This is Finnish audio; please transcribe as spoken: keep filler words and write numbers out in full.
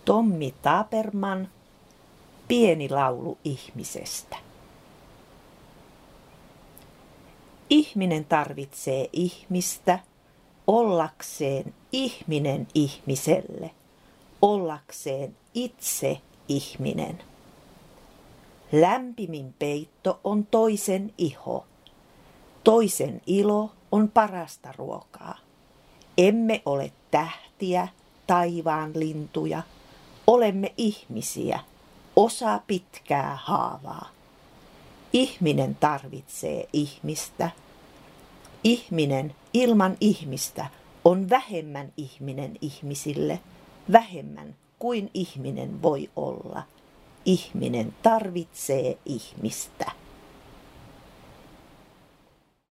Tommi Taberman, pieni laulu ihmisestä. Ihminen tarvitsee ihmistä ollakseen ihminen ihmiselle, ollakseen itse ihminen. Lämpimin peitto on toisen iho. Toisen ilo on parasta ruokaa. Emme ole tähtiä, taivaan lintuja. Olemme ihmisiä, osa pitkää haavaa. Ihminen tarvitsee ihmistä. Ihminen ilman ihmistä on vähemmän ihminen ihmisille, vähemmän kuin ihminen voi olla. Ihminen tarvitsee ihmistä.